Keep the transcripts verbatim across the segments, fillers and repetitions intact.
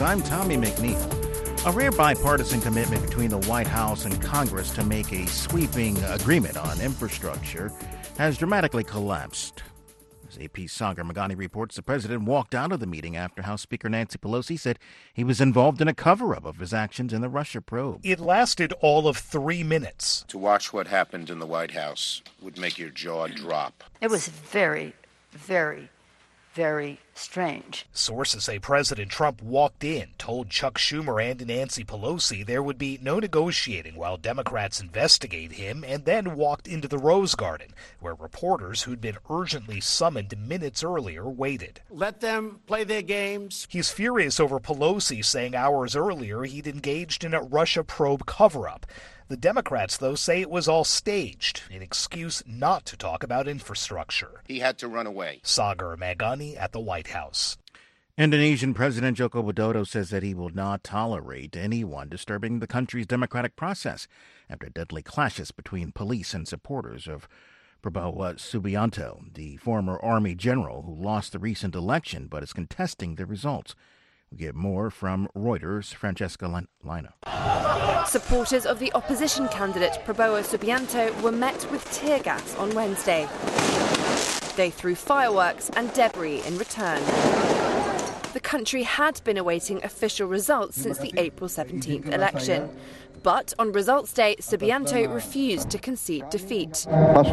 I'm Tommy McNeil. A rare bipartisan commitment between the White House and Congress to make a sweeping agreement on infrastructure has dramatically collapsed. As A P's Sagar Meghani reports, the president walked out of the meeting after House Speaker Nancy Pelosi said he was involved in a cover-up of his actions in the Russia probe. It lasted all of three minutes. To watch what happened in the White House would make your jaw drop. It was very, very, very strange. Sources say President Trump walked in, told Chuck Schumer and Nancy Pelosi there would be no negotiating while Democrats investigate him, and then walked into the Rose Garden, where reporters who'd been urgently summoned minutes earlier waited. Let them play their games. He's furious over Pelosi saying hours earlier he'd engaged in a Russia probe cover-up. The Democrats, though, say it was all staged, an excuse not to talk about infrastructure. He had to run away. Sagar Meghani at the White House. Indonesian President Joko Widodo says that he will not tolerate anyone disturbing the country's democratic process after deadly clashes between police and supporters of Prabowo Subianto, the former army general who lost the recent election but is contesting the results. We get more from Reuters' Francesca Lina. Supporters of the opposition candidate Prabowo Subianto were met with tear gas on Wednesday. They threw fireworks and debris in return. The country had been awaiting official results since the April seventeenth election. But on results day, Subianto refused to concede defeat.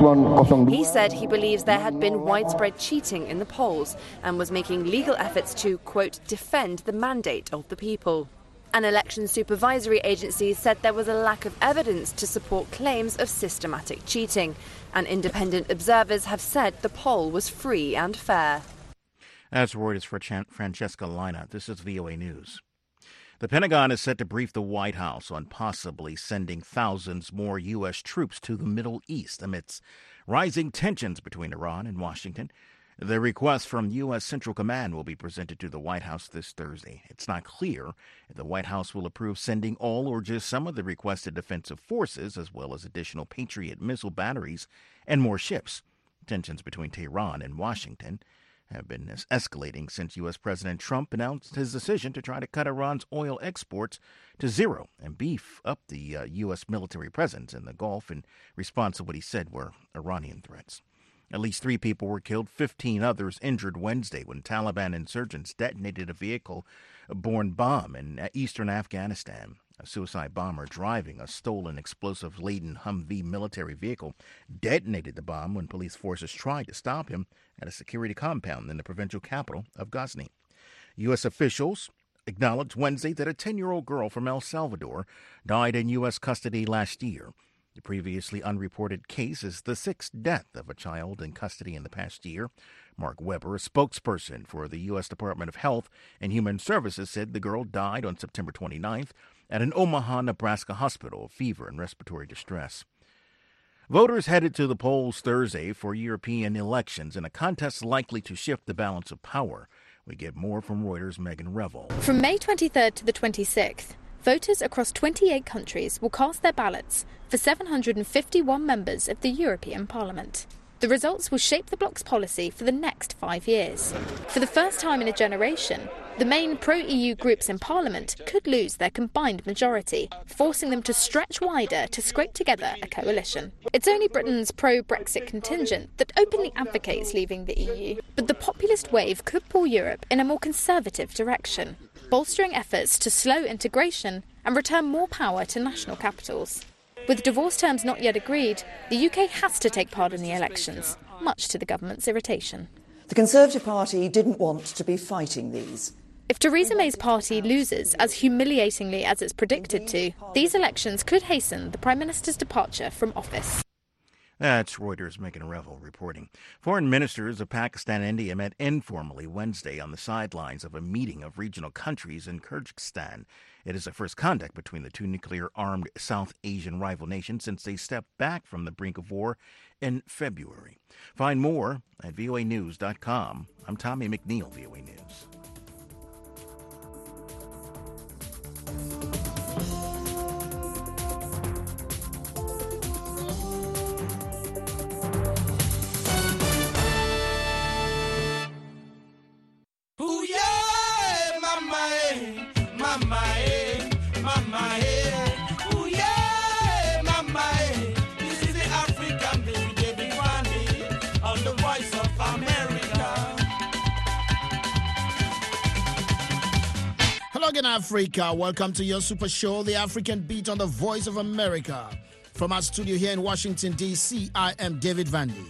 He said he believes there had been widespread cheating in the polls and was making legal efforts to, quote, defend the mandate of the people. An election supervisory agency said there was a lack of evidence to support claims of systematic cheating, and independent observers have said the poll was free and fair. That's Reuters for Francesca Lina. This is V O A News. The Pentagon is set to brief the White House on possibly sending thousands more U S troops to the Middle East amidst rising tensions between Iran and Washington. The request from U S Central Command will be presented to the White House this Thursday. It's not clear if the White House will approve sending all or just some of the requested defensive forces, as well as additional Patriot missile batteries and more ships. Tensions between Tehran and Washington have been escalating since U S. President Trump announced his decision to try to cut Iran's oil exports to zero and beef up the uh, U S military presence in the Gulf in response to what he said were Iranian threats. At least three people were killed, fifteen others injured Wednesday when Taliban insurgents detonated a vehicle-borne bomb in eastern Afghanistan. A suicide bomber driving a stolen explosive-laden Humvee military vehicle detonated the bomb when police forces tried to stop him at a security compound in the provincial capital of Ghazni. U S officials acknowledged Wednesday that a ten-year-old girl from El Salvador died in U S custody last year. The previously unreported case is the sixth death of a child in custody in the past year. Mark Weber, a spokesperson for the U S. Department of Health and Human Services, said the girl died on September twenty-ninth at an Omaha, Nebraska hospital of fever and respiratory distress. Voters headed to the polls Thursday for European elections in a contest likely to shift the balance of power. We get more from Reuters' Megan Revel. From May twenty-third to the twenty-sixth, voters across twenty-eight countries will cast their ballots for seven hundred fifty-one members of the European Parliament. The results will shape the bloc's policy for the next five years. For the first time in a generation, the main pro-E U groups in Parliament could lose their combined majority, forcing them to stretch wider to scrape together a coalition. It's only Britain's pro-Brexit contingent that openly advocates leaving the E U, but the populist wave could pull Europe in a more conservative direction, bolstering efforts to slow integration and return more power to national capitals. With divorce terms not yet agreed, the U K has to take part in the elections, much to the government's irritation. The Conservative Party didn't want to be fighting these. If Theresa May's party loses as humiliatingly as it's predicted to, these elections could hasten the Prime Minister's departure from office. That's Reuters' Megan Revel reporting. Foreign ministers of Pakistan and India met informally Wednesday on the sidelines of a meeting of regional countries in Kyrgyzstan. It is the first contact between the two nuclear-armed South Asian rival nations since they stepped back from the brink of war in February. Find more at V O A news dot com. I'm Tommy McNeil, V O A News. Ooh, yeah, my man. mama, eh, mama, eh, ooh yeah, mama, eh. This is the African baby, David Vandy, on the Voice of America. Hello again, Africa. Welcome to your super show, The African Beat on the Voice of America. From our studio here in Washington, D C, I am David Vandy.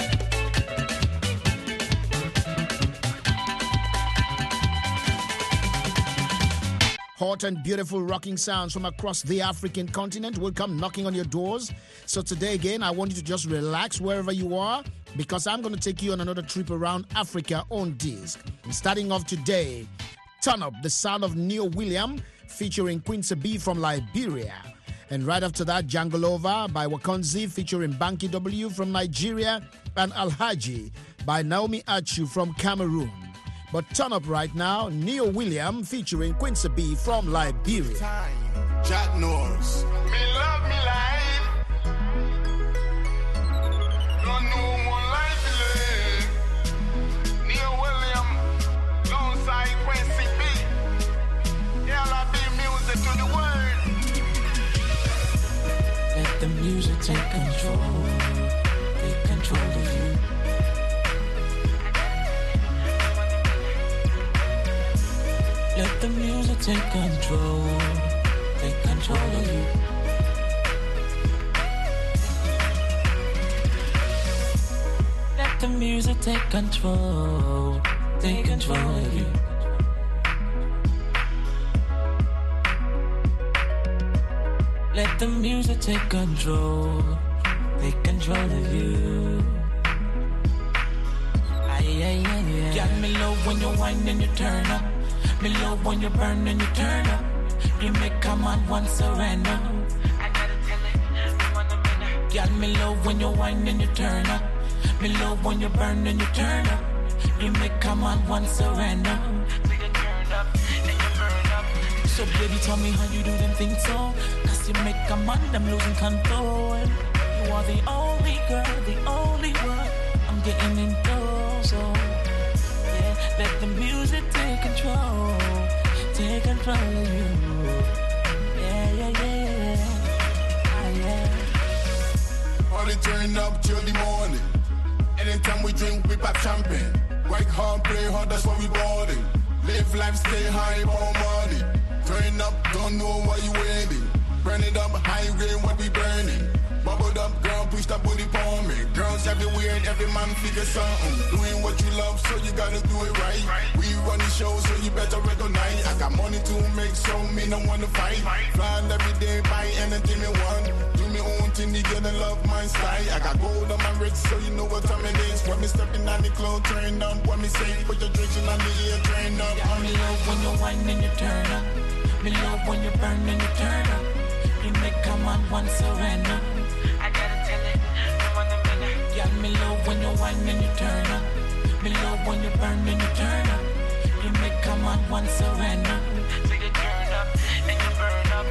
Hot and beautiful rocking sounds from across the African continent will come knocking on your doors. So today again, I want you to just relax wherever you are, because I'm going to take you on another trip around Africa on disc. And starting off today, Turn Up, the sound of Neo William featuring Quincy B from Liberia. And right after that, Jangalova by Wakonzi featuring Banky W from Nigeria, and Alhaji by Naomi Achu from Cameroon. But turn up right now, Neo William featuring Quincy B from Liberia. Jack Norris. Me love me life. Don't know more life to live. Neo William, alongside Quincy B. Yeah, I be music to the world. Let the music take control. Take control of you. Let the music take control, take control of you. Let the music take control, take control of you. Let the music take control, take control of you. Aye, aye, aye, aye. Got me low when you whine and you turn up. Me love when you burn and you turn up. You make a man want surrender. I gotta tell it, you want a minute. Got me love when you whine and you turn up. Me love when you burn and you turn up. You make a man want surrender. So you turn up and you burn up. So baby, tell me how you do them things so. Cause you make a man, I'm losing control. You are the only girl, the only one I'm getting into, so let the music take control, take control of you. Yeah, yeah, yeah, yeah. Ah, yeah. Party turn up till the morning. Anytime we drink, we pop champagne. Work hard, play hard, that's what we boarding. Live life, stay high, more money. Turn up, don't know why you waiting. Burn it up, high grade, what we burning. Bubbled up, girl, push that booty for me. Girls everywhere and every man figure something. Doing what you love, so you gotta do it right. We run the show, so you better recognize. I got money to make, so me no wanna fight. Flying every day, buy anything me want. Do me own thing, you gotta love my style. I got gold on my wrist, so you know what time it is. When me stepping on the club, turn up. When me say, put your drinks in on the ear, turn up. Yeah, me love when you whine and you turn up. Me love when you burn and you turn up. You make a man want surrender. I gotta tell it, you want a minute. Yeah, me love when you whine and you turn up. Me love when you burn and you turn up. You make a man want surrender. So you turn up and you burn up.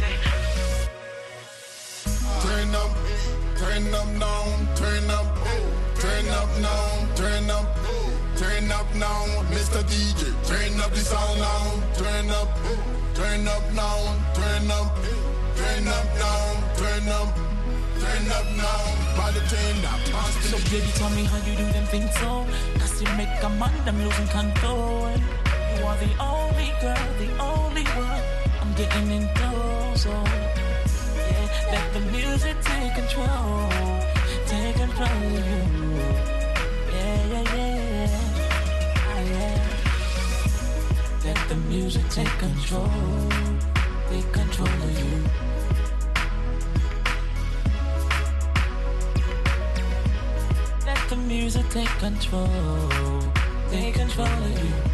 Turn up, turn up now, turn up, turn up now, turn up, turn up now, Mister D J. Turn up the sound now, turn up, turn up now, turn up. Turn up now, turn up, turn up now, by the turn up. So baby, tell me how you do them things so. Cause you make a man, I'm losing control. You are the only girl, the only one I'm getting into, so yeah, let the music take control, take control of you. Yeah, yeah, yeah, ah, yeah. Let the music take control, take control of you. Let the music take control, take control of you.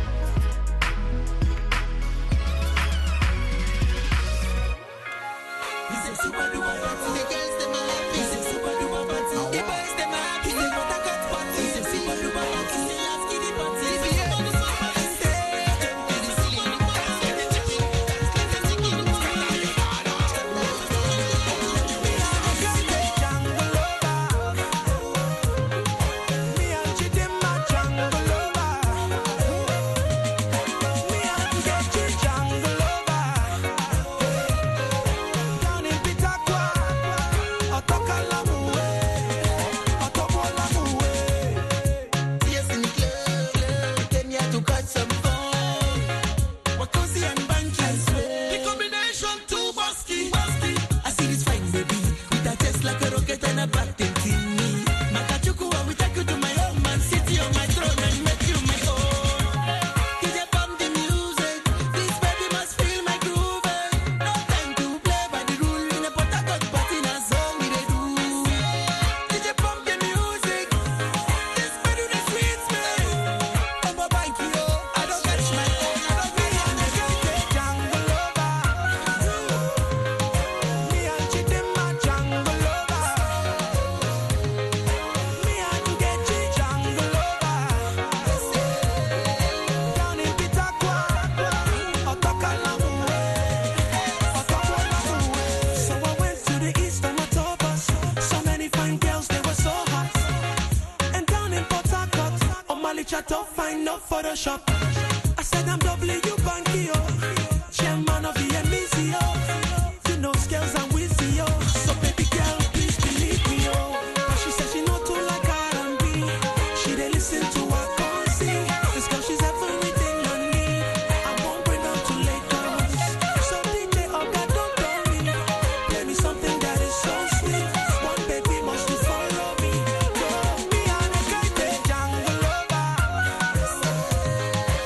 Photoshop. I said I'm W Banky, oh. Chairman of the N B C, oh. You know skills and wizzy, oh. So baby girl, please believe me, oh. And she said she not too like R and B. She dey listen to her concert. This girl, she's everything I need. I won't bring her to Lagos. So D J Oga, don't tell me. Play me something that is so sweet. One baby must you follow me. Go me and the guy, the jungle lover.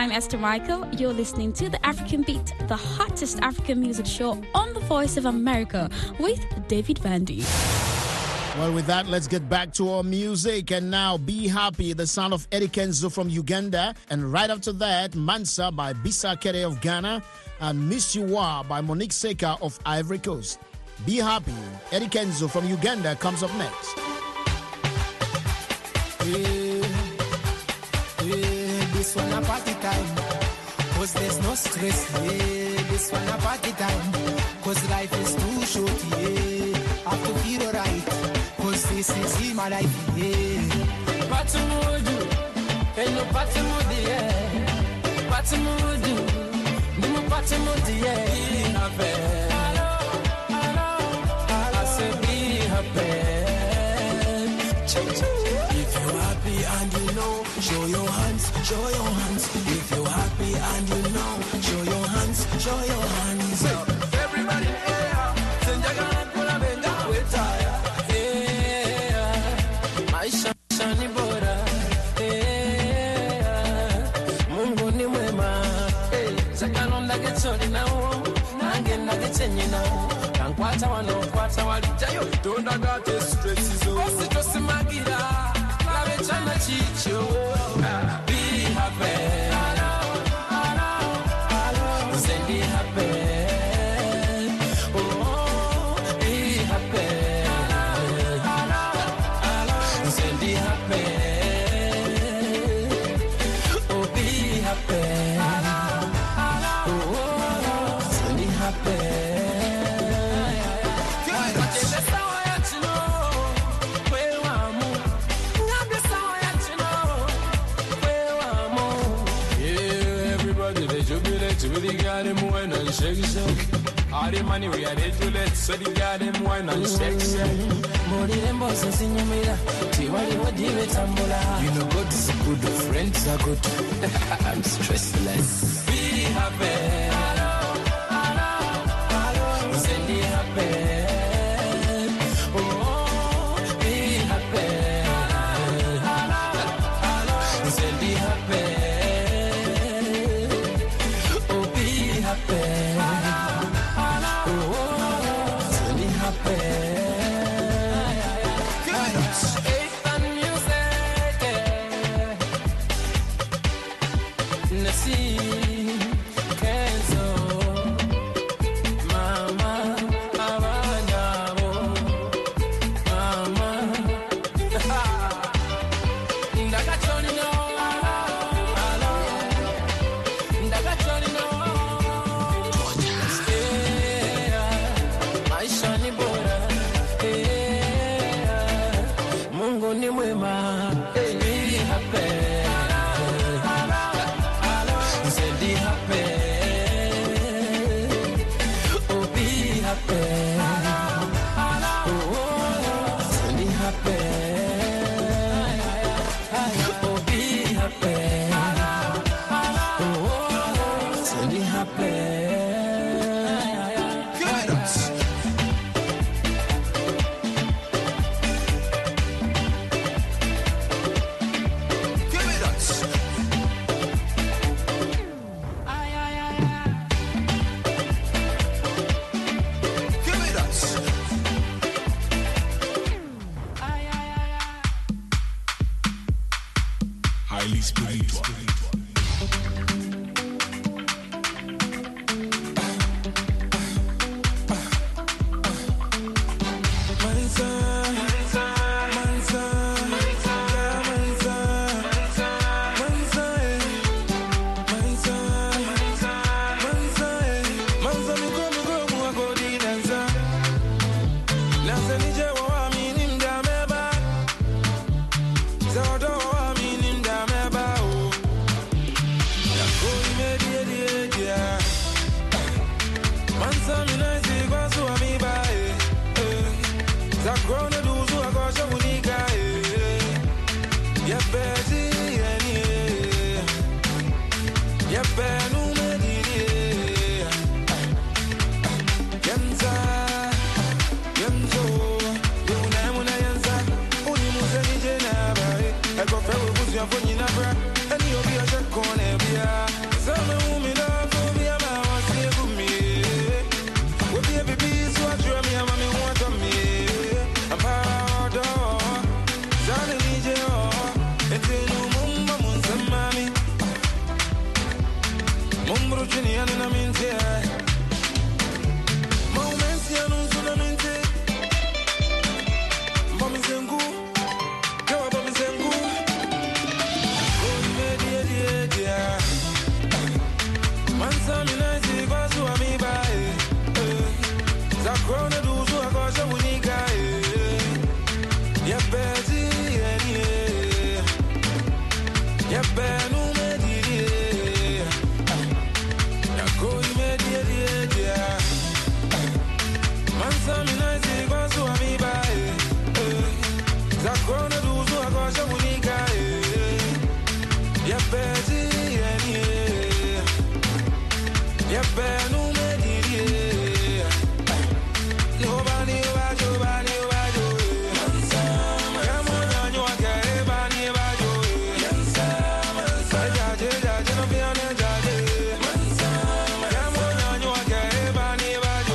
I'm Esther Michael. You're listening to The African Beat, the hottest African music show on the Voice of America with David Vandy. Well, with that, let's get back to our music. And now, Be Happy, the sound of Eddie Kenzo from Uganda. And right after that, Mansa by Bisa Kere of Ghana. And Miss You Are by Monique Seka of Ivory Coast. Be Happy, Eddie Kenzo from Uganda comes up next. Yeah, yeah, this one a party time, cause there's no stress. Yeah, this one a party time, cause life is too short. Yeah, I have to feel alright, cause this is my life. Yeah, party mood, ain't no party mood. Yeah, party mood, no more party mood. Yeah, be happy. I say be happy. If you're happy and you know, show your hands, show your hands. If you're happy and you know, show your hands, show your hands. Everybody in the air, send your gun and pull a bend down with tire. Yeah, my shiny border. Yeah, Mungu ni mwema. Zakalonda getoli na uo, nange na getenye na uo. Kankwata wano, kwata walijayo. Don't I got this stress is over. Osi tosi magira. Chana chicho, be happy. Send be happy. Oh, be happy. Send be happy. Oh, be happy. Oh, send be happy. Really got him wine and shake shake. All the money we had it to let, so they got him wine and shake shake. Mori rembo sisi nyumira, tiwali wadiwe tambula. You know God is good, friends are good. I'm stressless. Be happy. Send be happy. Oh, be happy. Send be happy. and you'll be a check on every year. Some women love to be a man, wants to live with me. We'll be a baby, so I dream me, and mommy want on me. I'm proud of Johnny J. It's a new mumma, munsa mami. Mumbro chini, and I'm in there. Moments, you know, so I'm in there. Mommy Zengu, go up, Mommy Zengu. Oh, yeah, yeah, yeah. Mansami nice, because you are me by. Zakrona do so I got some unica. Yeah, Betty, yeah, yeah, Benu Medi, yeah, go Medi, yeah. Mansami nice, because you are me by. Zakrona do so I got some unica. Yeah, Betty, yeah, yeah, Benu Medi, yeah. Nobody, nobody, nobody, nobody. Come on, you are getting money, nobody. Jaje, jaje, no be on it, jaje. Come on, you are getting money, nobody.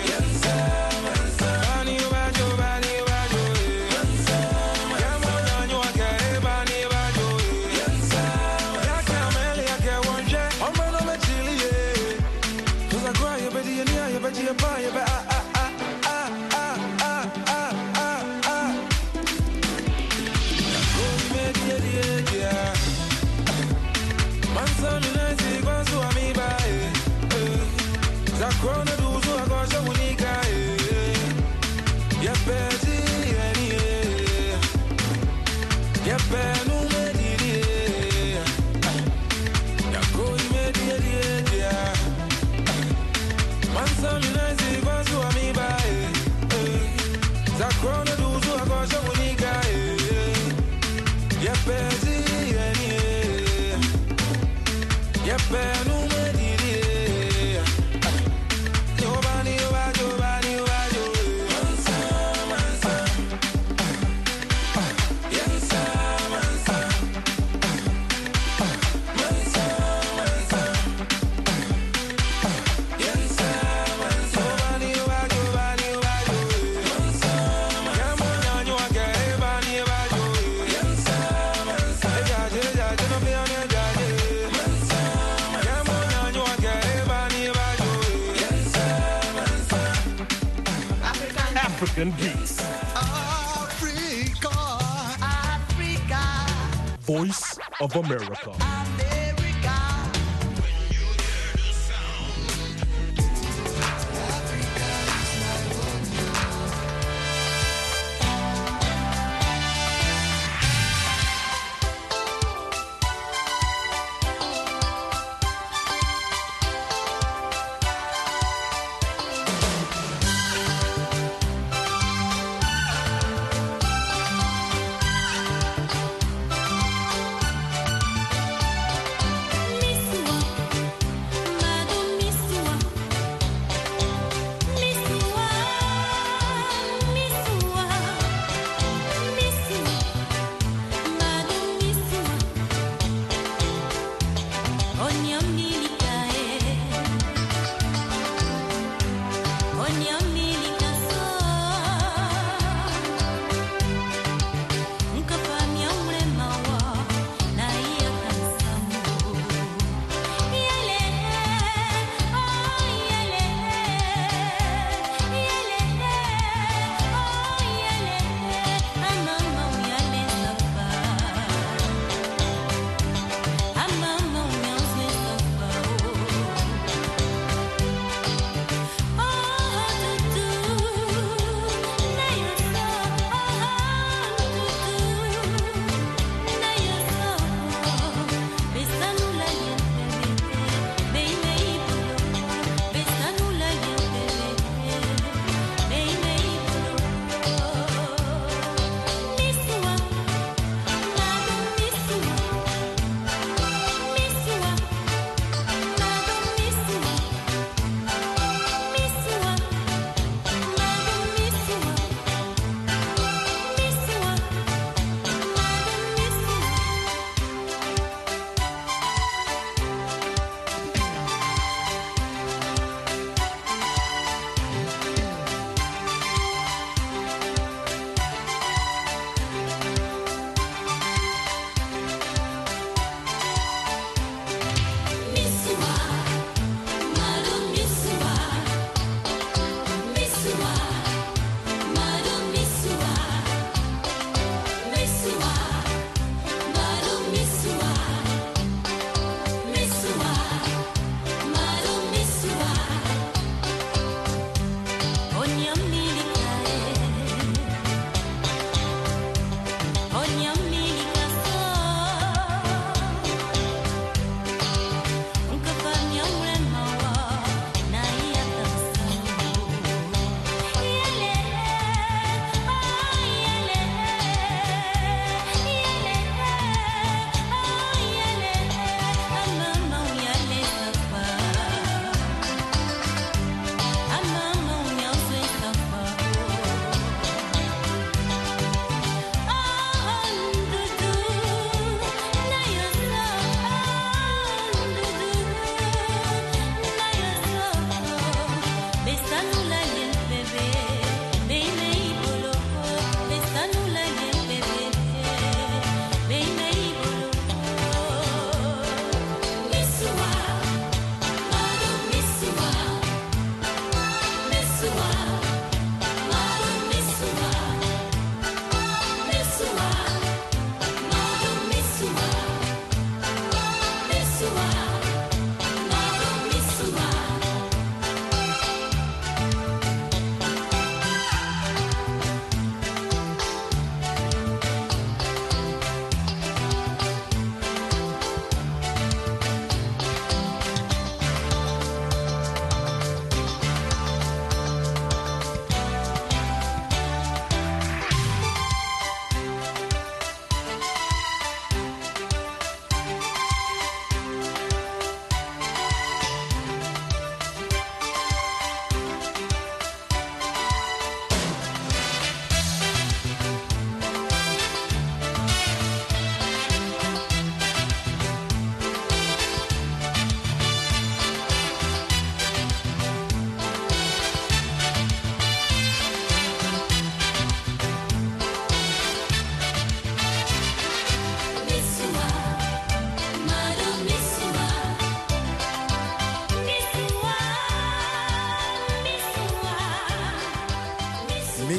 Money, nobody, nobody, nobody. Come on, you are getting money, nobody. I can't really, I can't want you. I'm gonna make chili, yeah. 'Cause I cry, you better, you know, you better, you buy, you better. Zakrona do so I got some unica. Yeah, Betty, yeah, yeah, Benu Medi, yeah, go Medi, yeah. Mansami nice, because you are me by. Zakrona do so I got some unica. Yeah, Betty, yeah, yeah, Benu Medi. African Beats. Africa, Africa. Voice of America.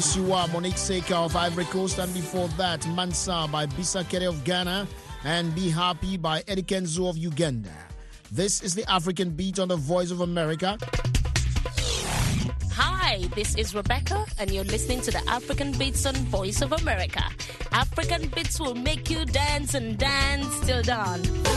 Yes, you are. Monique Seika of Ivory Coast, and before that, Mansa by Bisa Kere of Ghana, and Be Happy by Eddie Kenzo of Uganda. This is the African Beat on the Voice of America. Hi, this is Rebecca, and you're listening to the African Beats on Voice of America. African Beats will make you dance and dance till dawn.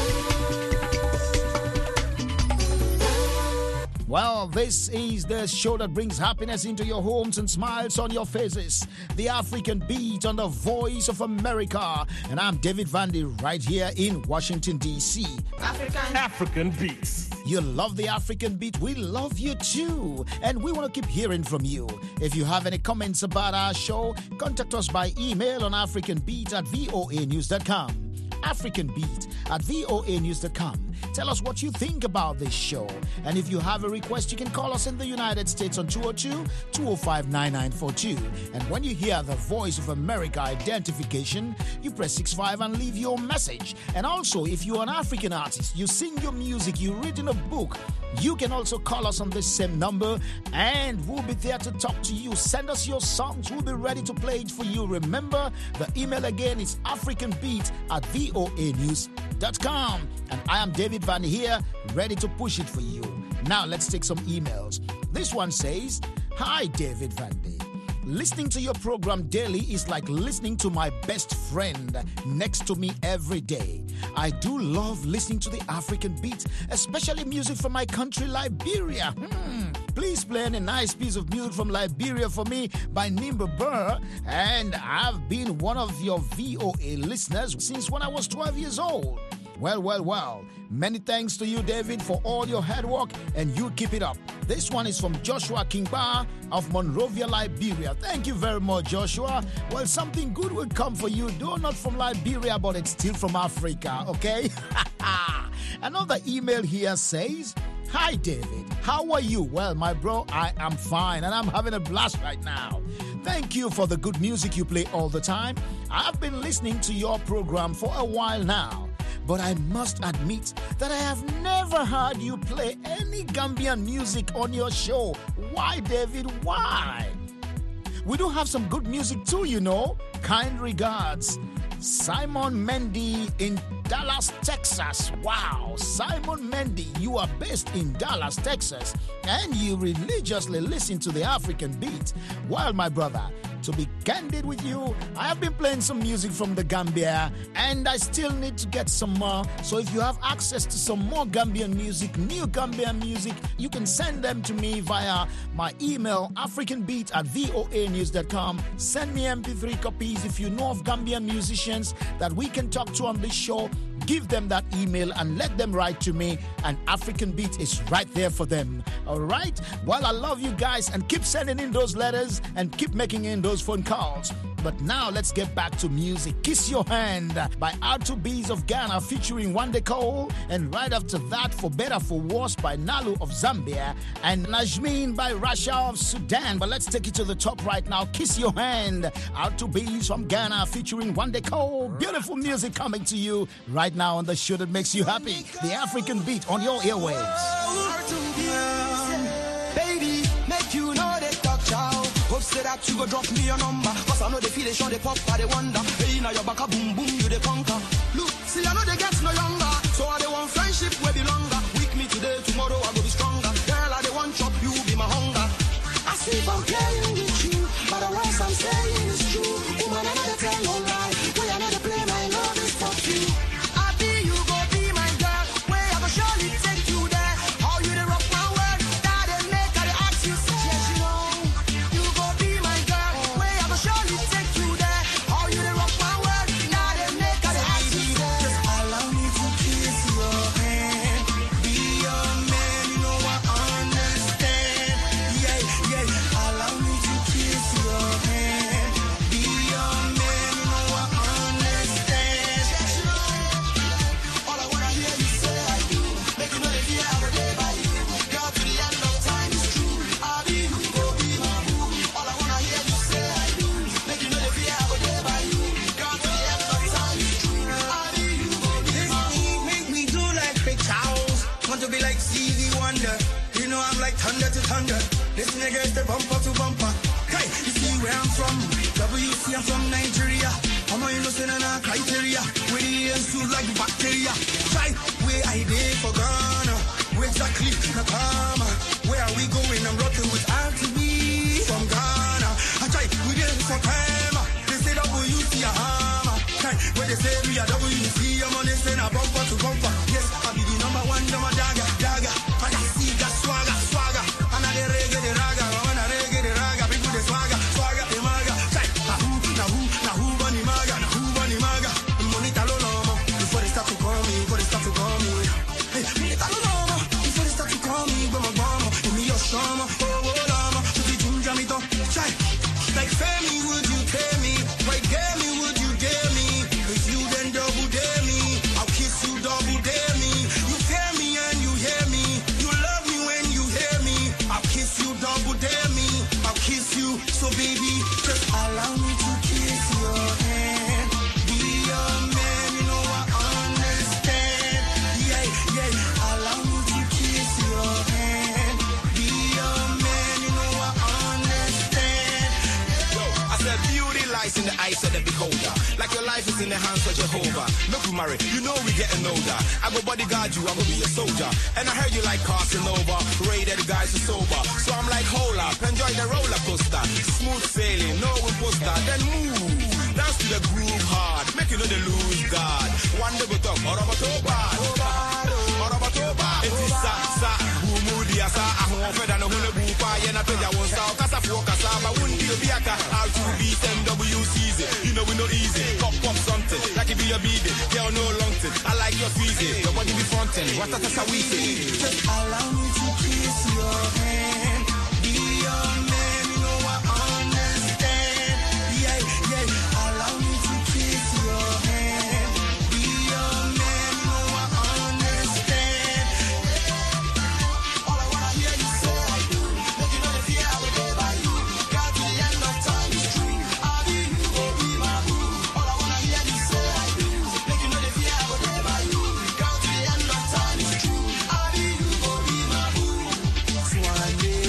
Well, this is the show that brings happiness into your homes and smiles on your faces. The African Beat on the Voice of America. And I'm David Vandy right here in Washington, D C African African Beats. You love the African Beat. We love you too. And we want to keep hearing from you. If you have any comments about our show, contact us by email on africanbeat at voa news dot com. African Beat at voa news dot com. Tell us what you think about this show. And if you have a request, you can call us in the United States on two oh two, two oh five, nine nine four two. And when you hear the Voice of America identification, you press six five and leave your message. And also, if you're an African artist, you sing your music, you read in a book, you can also call us on this same number and we'll be there to talk to you. Send us your songs. We'll be ready to play it for you. Remember, the email again is africanbeat at voa news dot com. And I am David Van here, ready to push it for you. Now let's take some emails. This one says, Hi, David Vandy. Listening to your program daily is like listening to my best friend next to me every day. I do love listening to the African Beat, especially music from my country, Liberia. Hmm. Please play a nice piece of music from Liberia for me by Nimba Burr. And I've been one of your V O A listeners since when I was twelve years old. Well, well, well. Many thanks to you, David, for all your hard work, and you keep it up. This one is from Joshua Kingba of Monrovia, Liberia. Thank you very much, Joshua. Well, something good will come for you, though not from Liberia, but it's still from Africa, okay? Another email here says, Hi, David. How are you? Well, my bro, I am fine, and I'm having a blast right now. Thank you for the good music you play all the time. I've been listening to your program for a while now. But I must admit that I have never heard you play any Gambian music on your show. Why, David? Why? We do have some good music too, you know. Kind regards, Simon Mendy in Dallas, Texas. Wow, Simon Mendy, you are based in Dallas, Texas, and you religiously listen to the African Beat. Well, my brother, to be candid with you, I have been playing some music from the Gambia, and I still need to get some more. So if you have access to some more Gambian music, new Gambian music, you can send them to me via my email, africanbeat at voa news dot com. Send me M P three copies if you know of Gambian musicians that we can talk to on this show. Give them that email and let them write to me, and African Beat is right there for them. All right? Well, I love you guys, and keep sending in those letters and keep making in those phone calls. But now let's get back to music. Kiss Your Hand by R two B's of Ghana featuring Wande Cole, and right after that, For Better For Worse by Nalu of Zambia, and Najmeen by Rasha of Sudan. But let's take it to the top right now. Kiss Your Hand, R two B's from Ghana featuring Wande Cole. Beautiful music coming to you right now on the show that makes you happy. The African Beat on your airwaves. Baby, make you know they talk chow. Hope say that you go drop me your number, cause I know they feel they show they pop for they wonder. Hey, now your back a boom boom, you they conquer. Look, see I know they get no younger, so I they want friendship will be longer. Weak me today, tomorrow I go be stronger. Girl, I they want chop, you be my hunger. I see if I'm playing with you, but the words I'm saying is true. Woman, I know they tell no lie, way I know they play my love is for you. I be you go be my girl, way I go surely take you there. How you they rock my world, that they make I they ask you say. Yes, you know. Thunder to thunder, listen against the bumper to bumper. Hey, you see where I'm from. W C, I'm from Nigeria. I'm a innocent and a criteria. Where the ears feel like bacteria. Try where I did for Ghana. Where exactly Nakama. Where are we going? I'm rocking with R T B from Ghana. I try we did for Kama. They say W C a hammer. Try where they say we are W C. I'm on this and a bumper to bumper. Yes, I'll be the number one, number dagger, dagger. I can see that swagger, swagger. And I the reggae, the raga. When I reggae, the raga. People the swagger, swagger, the maga. Try na who, na who, na who, bunny maga, na who, bunny maga. Money talo lomo. Before they start to call me, before they start to call me. Hey, money talo lomo. Before they start to call me, bama bama. Give me your shama, oh oh lama. To be ginger me to try. Like Femi, would you tell me? Right, dare me, would you dare me? If you then double dare me, I'll kiss you double dare me. You hear me and you hear me. You love me when you hear me. I'll kiss you double dare me. I'll kiss you. So baby, just allow me to kiss your hand. Be your man, you know I understand. Yeah, yeah. Allow me to kiss your hand. Be your man, you know I understand. Yo, I said beauty lies in the eyes of the beholder. Like your life is in the hands of Jehovah. Look, we marry, you know we getting older. I go bodyguard you, I go be a soldier. And I heard you like Casanova. Rated guys are sober. So I'm like, hold up, enjoy the roller coaster. Smooth sailing, no imposter. Then move, dance to the groove hard. Make you know the lose guard. One day go talk, Orabatoba. Orabatoba. It's sa, sa, Bumudi, asa, ahon, feda, no, hune, bupa, yena, peja, won, sa, kasa, fuoka, sa, ma, wundi, biaka, R two B, M W C Z. You know we no easy. Pop, pop something, like it be a beat. Girl, no long thing. I like your feezy. Your body be frontin'. What that's how we say. Just allow me to kiss your hand. Be your man, you know I understand. Yeah, yeah. Allow me to kiss your hand. Be your man, you know I understand. All I wanna hear you say I do. Make you know the fear I will go by you. God to the end of time is true. I'll be you, oh be my boo. All I wanna hear you say I do. Make you know the fear I will go by you. God to the end of time is true. I'll be you, oh be my boo. So one day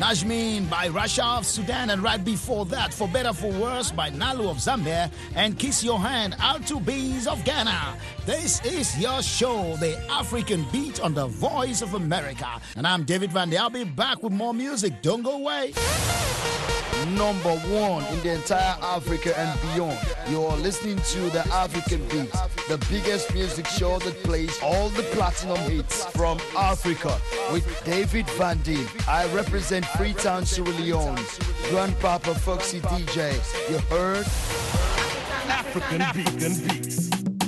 Najmin by Rasha of Sudan, and right before that, For Better For Worse by Nalu of Zambia, and Kiss Your Hand, Alto Bees of Ghana. This is your show, The African Beat on the Voice of America. And I'm David Van I'll be back with more music. Don't go away. Number one in the entire Africa and beyond. You're listening to The African Beat, the biggest music show that plays all the platinum hits from Africa with David Van D. I represent Freetown, Sierra Leone. Grandpapa Foxy D J. You heard? African Beat Beats.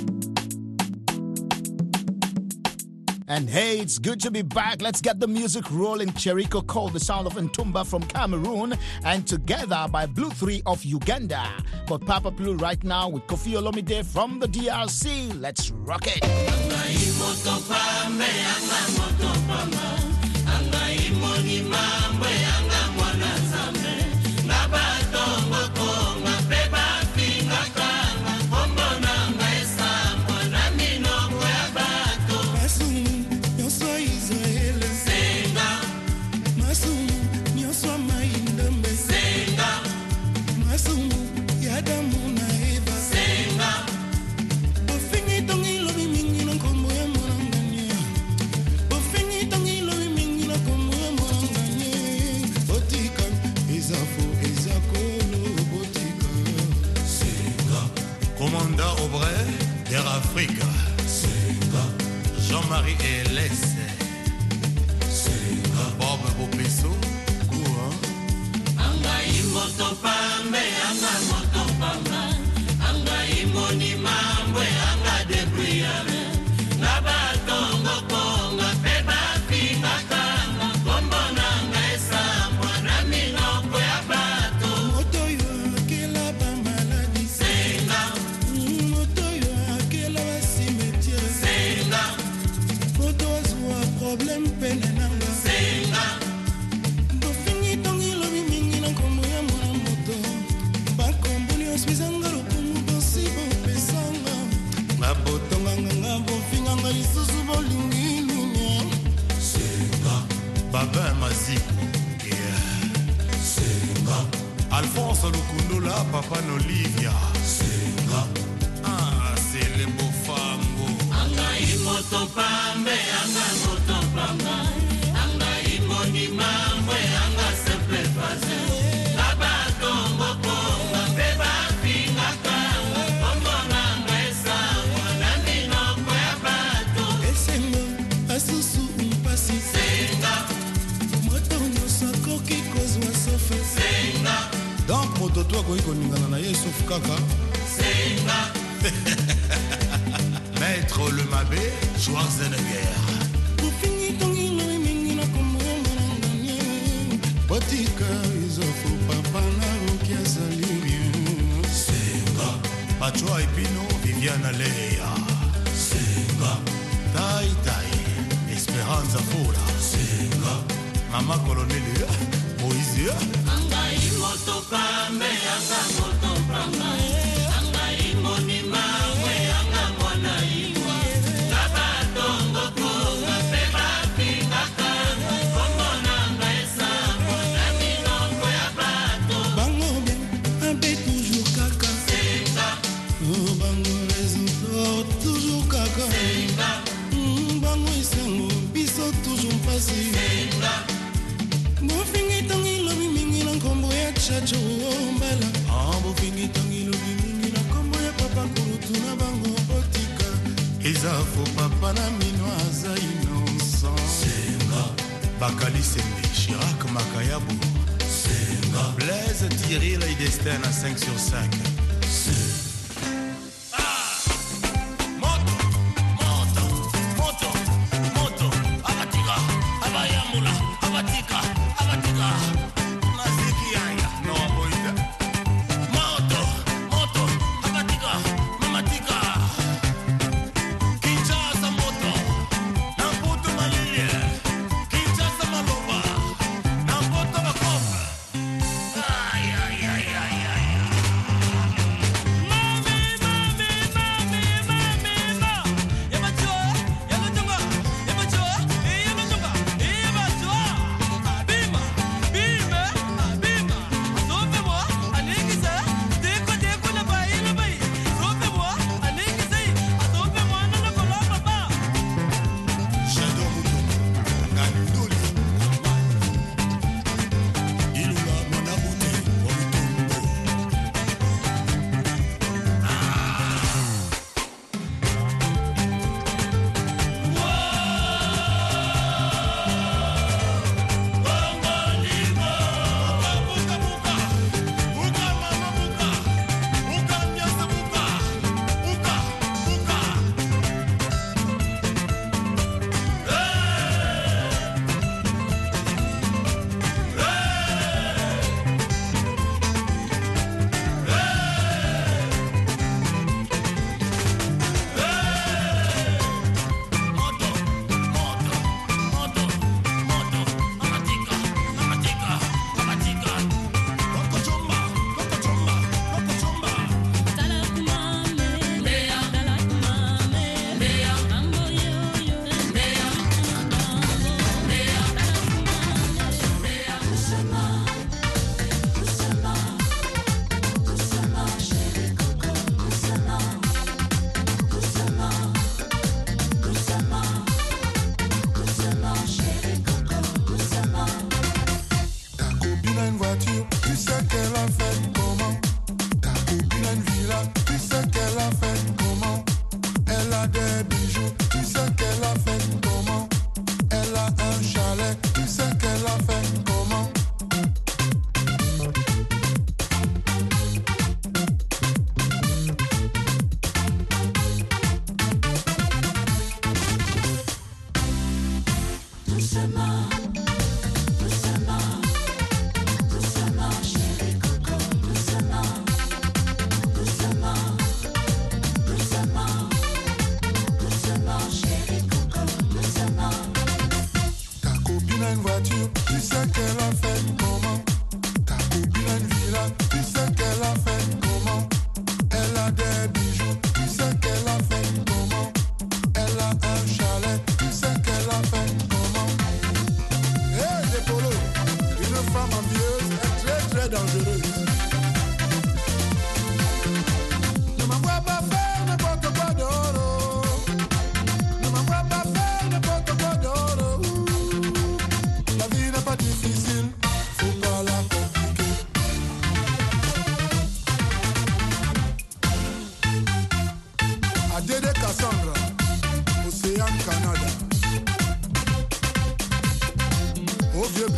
And hey, it's good to be back. Let's get the music rolling. Cheriko Cole, the sound of Ntumba from Cameroon, and Together by Blue three of Uganda. But Papa Blue right now with Kofi Olomide from the D R C. Let's rock it. Commandant Aubray d'Air Africa, Jean-Marie Elès, Bob Bopesso, Anga imoto pambe, anga moto pamba, anga imoni mambwe, anga debriame, nabatongo konga, peba finga kanga, kombo nanga esambwa, na minoko ya bato. Moto yo akela ba maladi, senga. Moto yo akela ba cimetière, senga. Moto azwa problème pene nanga, senga. Bofingi tongi lobi mingi na kombo ya mwana moto, bakombo ni oswizanga lokumu bosi bopesanga, ngabotonga nganga bofinga nga lisusu bolingi lunya, senga. Baba Maziko, yeah. Senga. Alphonse Lukundula, Papa Nolivia, senga. Ah, c'est le beau fango. Anga imoto pambe, anga moto pamba, anga imoni mambwe, anga seple faze. Baba tongo konga, beba finga kanga, kombo nanga esangwa, na minoko ya bato. Esengo, asusu umpasi, senga. Moto nyosa koki kozwa sofe, senga. Donc moto to ko ikoningana na yesu kaka, senga. Maître Le Mabé, Schwarzenegger. Kufingi tongi no mingi na komona nganye. Botika izofo papa na rokia salibien. Senga. Pacho Ipino, Viviana Leia. Senga. Tai Tai, Esperanza Fora. Senga. Mama Colonel Moïse. Anga imoto pambe, anga moto pamba. Anga imoni mawe, anga mwana iwa. Kabatongo konga, peba finga kanga. Kombo nanga esamo, na minoko ya bato. Bango bien, un peu toujours kaka. Senga. Oh, bango résultat, toujours kaka. Senga. Mm, bango isango, biso toujours passé. Senga. Bofingi tongi lobi mingi na kombo ya chacho mbala. Ah, bofingi tongi lobi mingi na kombo ya papa kurutu na bango botika. Izafo papa na mino aza innocent. Senga. Bakali Sende, Chirac Makayabu. Senga. Blaise Thierry, la Destin à cinq sur cinq. Senga.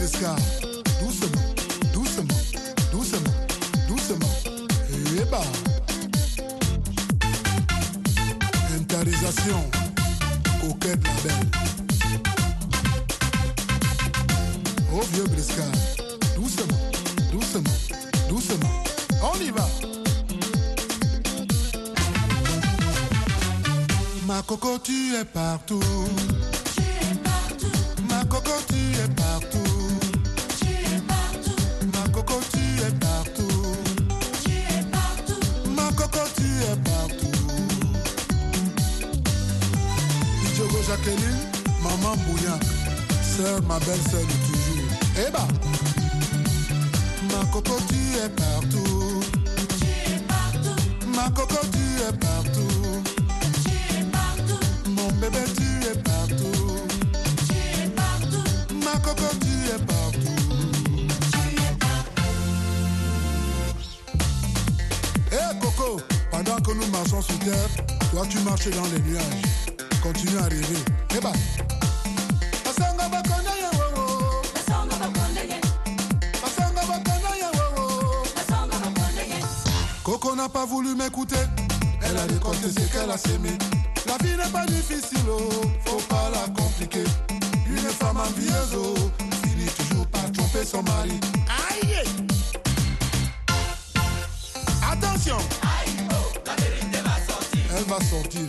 Briska. Doucement, doucement, doucement, doucement. Et bah. Intarisation. Coquette la belle. Oh vieux Briska. Doucement, doucement, doucement. On y va. Ma coco, tu es partout. Tu es partout. Ma coco, tu es partout. Tu es partout. Ma coco, tu es partout. Tu es partout. Ma coco, tu es partout. Diogo Jacqueline, maman Bouillac, sœur, ma belle-sœur de toujours. Eh bah, ma coco, tu es partout. Tu es partout. Ma coco, tu es partout. Mon bébé, tu es partout. Tu es partout. Ma coco, tu es partout. Tu es partout. Hé hey, Coco, pendant que nous marchons sur terre, toi tu marches dans les nuages. Continue à rêver. Eh bah. Basanga bakona ya wowo. Basanga bakona ya. Basanga bakona ya wowo. Basanga bakona ya. Coco n'a pas voulu m'écouter. Elle a récolté ce qu'elle a sémé. La vie n'est pas difficile, oh, faut pas la compliquer. Une femme envieuse, oh, finit toujours par tromper son mari. Aïe! Attention! Aïe, oh, la vérité va sortir. Elle va sortir.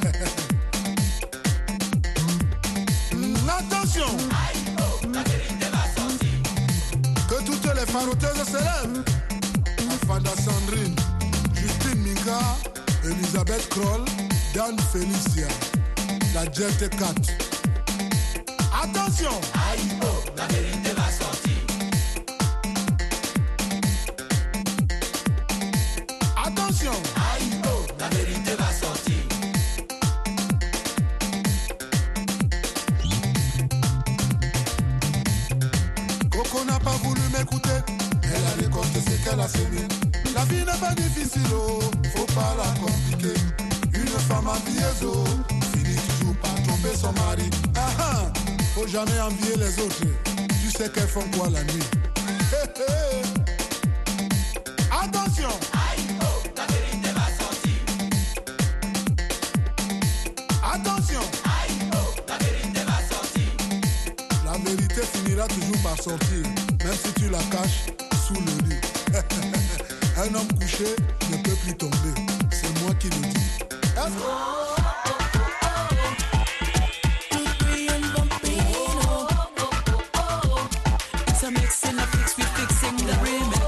Attention! Aïe, oh, la vérité va sortir. Que toutes les faroteuses se lèvent. Afanda Sandrine, Justine Minka, Elisabeth Kroll, Dan Felicia, la Jet quatre. Attention! Aïe, oh, la vérité va sortir. Attention! Aïe, oh, la vérité va sortir. Coco n'a pas voulu m'écouter. Elle a récolté ce qu'elle a semé. La vie n'est pas difficile, oh, faut pas la compliquer. Une femme envieuse, oh, finit toujours par tromper son mari. Ah ah, faut jamais envier les autres. Tu sais qu'elles font quoi la nuit? Hey, hey. Attention! Aïe, oh, la vérité va sortir. Attention! Aïe, oh, la vérité va sortir. La vérité finira toujours par sortir, même si tu la caches sous le lit. Un homme couché ne peut plus tomber. C'est moi qui le dis. It's a mix and a fix, we fixing the remix.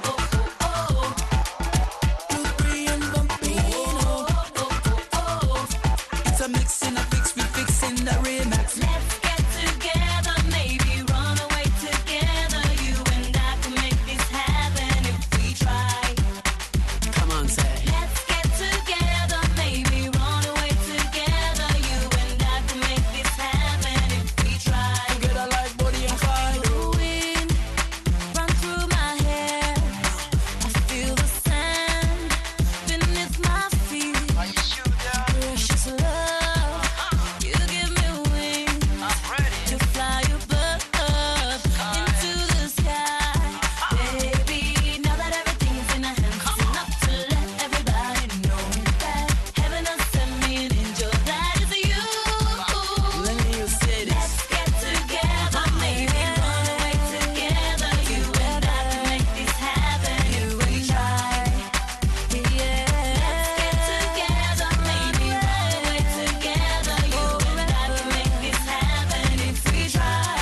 Dupree and Bumpino. It's a mix and a fix, we fixing the remix. Let's get together, maybe run away together. You and I can make this happen if we try. Come on, say. Let's get together, maybe run away together. You and I can make this happen if we try. Together like Bonnie and Clyde. The wind run through my hair. I feel the sand beneath my feet. Precious love, you give me wings to fly above into the sky. Baby, now that everything's in our hands, it's enough to let everybody know that heaven has sent me an angel. That is you. Let me you say this. Let's get together, maybe run away together. You and I can make this happen if we try. Yeah. Let's get together, maybe run away together. You and I can make this happen if we try.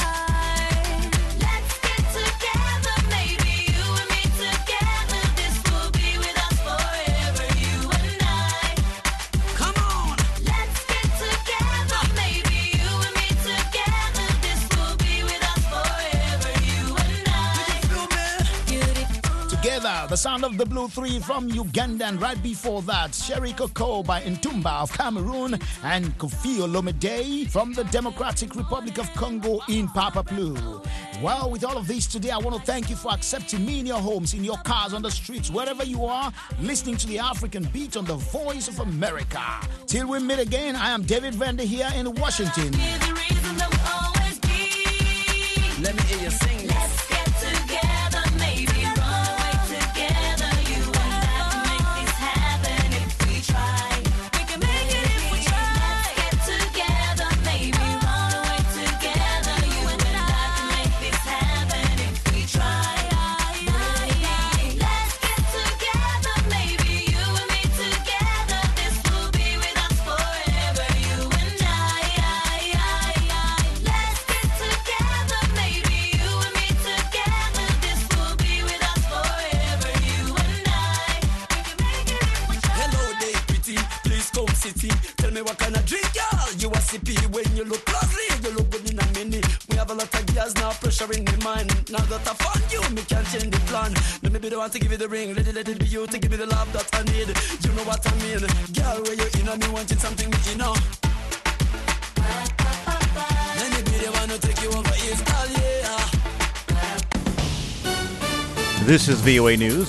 Let's get together, maybe you and me together. This will be with us forever, you and I. Come on. Let's get together, maybe you and me together. This will be with us forever, you and I. Beautiful. Together, the sound of the Blue Three from Uganda, and right before that, Sherry Coco by Ntumba of Cameroon and Kofi Olomide from the Democratic Republic of Congo in Papa Blue. Well, with all of this today, I want to thank you for accepting me in your homes, in your cars, on the streets, wherever you are, listening to the African Beat on the Voice of America. Till we meet again, I am David Vander here in Washington. Let me hear you sing. Let's get together, maybe run away together. You and I can make this happen if we try. We can make it if we try. Let's get together, maybe run away together. You and I can make this happen if we try. Let's get together, maybe you and me together. This will be with us forever, you and I. Let's get together, maybe you and me together. This will be with us forever, you and I. Hello there, pretty. Please come city. Tell me what kind of drink, girl. You a sippy when you look closely. You look good in a mini. We have a lot of girls now pressuring the mind. Now that I found you, me can't change the plan. Let me be the one to give you the ring. Let it, let it be you to give me the love that I need. You know what I mean. Girl, where you in on me wanting something me in on. Let me be the one to take you over East, yeah. This is V O A News.